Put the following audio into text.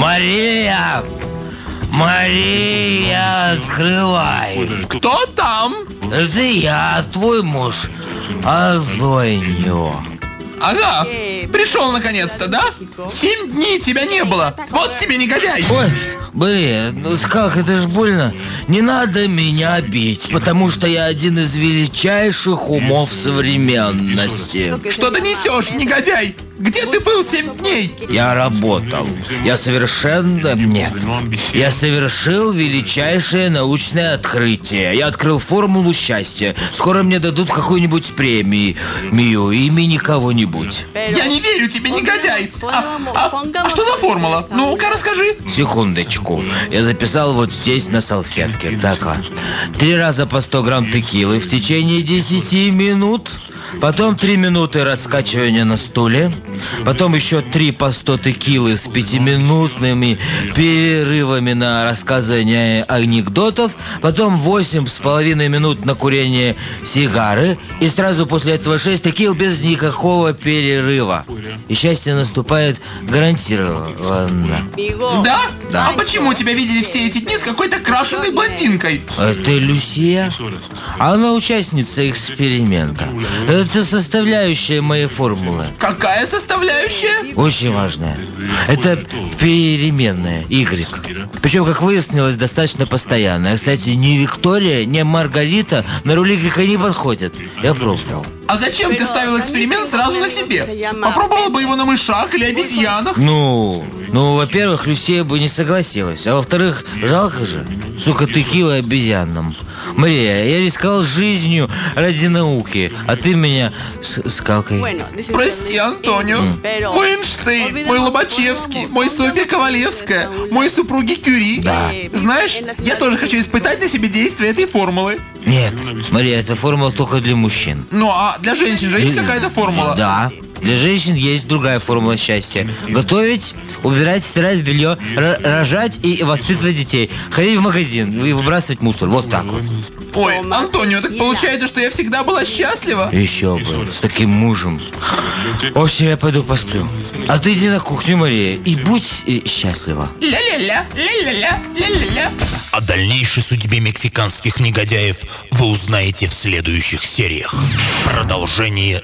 Мария! Мария, открывай! Кто там? Это я, твой муж, Антонио. Ага, пришел наконец-то, да? 7 дней тебя не было. Вот тебе, негодяй. Ой, блин, ну как, это ж больно. Не надо меня бить, потому что я один из величайших умов современности. Что ты несешь, негодяй? Где ты был 7 дней? Я работал. Я совершенно... Нет. Я совершил величайшее научное открытие. Я открыл формулу счастья. Скоро мне дадут какую-нибудь премию. Имени кого-нибудь. Я не верю тебе, негодяй. А что за формула? Ну-ка, расскажи. Секундочку. Я записал вот здесь на салфетке. Так вот. 3 раза по 100 грамм текилы в течение 10 минут. Потом 3 минуты раскачивания на стуле. Потом еще 3 по 100 текилы с 5-минутными перерывами на рассказывание анекдотов. Потом 8,5 минут на курение сигары. И сразу после этого 6 текил без никакого перерыва. И счастье наступает гарантированно. Да? Да. А почему тебя видели все эти дни с какой-то крашеной блондинкой? Это Люсия? Она участница эксперимента. Это составляющая моей формулы. Какая составляющая? Очень важная. Это переменная, Y. Причем, как выяснилось, достаточно постоянная. Кстати, ни Виктория, ни Маргарита на роль Y не подходят. Я пробовал. А зачем ты ставил эксперимент сразу на себе? Попробовала бы его на мышах или обезьянах? Ну, во-первых, Люсия бы не согласилась. А во-вторых, жалко же. Сука, текила обезьянам. Мария, я рисковал жизнью ради науки, а ты меня с скалкой. Прости, Антонио. Мой Эйнштейн, мой Лобачевский, мой Софья Ковалевская, мой супруги Кюри. Да. Знаешь, я тоже хочу испытать на себе действие этой формулы. Нет, Мария, эта формула только для мужчин. Ну а для женщин же есть какая-то формула? Да. Для женщин есть другая формула счастья. Готовить, убирать, стирать белье, рожать и воспитывать детей. Ходить в магазин и выбрасывать мусор. Вот так вот. Ой, Антонио, так получается, что я всегда была счастлива? Еще бы, с таким мужем. В общем, я пойду посплю. А ты иди на кухню, Мария, и будь счастлива. Ля-ля-ля, ля-ля-ля, ля-ля-ля. О дальнейшей судьбе мексиканских негодяев вы узнаете в следующих сериях. Продолжение